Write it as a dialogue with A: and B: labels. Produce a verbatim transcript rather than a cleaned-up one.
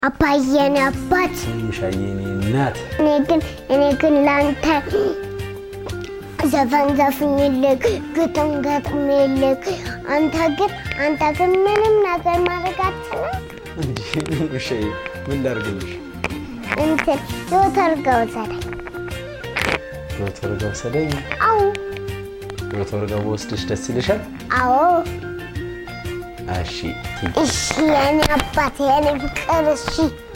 A: አባዬን አባት
B: ይሻየኔ እናት
A: እኔ ግን እኔ ግን ላንተ ዘፈን ዘፍኝልክ ግጥም ገጥምልክ አንተ ግን አንተ ግን ምንም ነገር ማድረግ አትችልም
B: እንዴ እሺ ምን ላድርግልሽ
A: እንት ዶክተር ሰደኝ
B: ዶክተር ሰደኝ
A: አው
B: ዶክተር ወስድሽ ደስ ይልሻል
A: አዎ
B: እሺ
A: እሺ የኔ አባት የኔ ፍቅር እሺ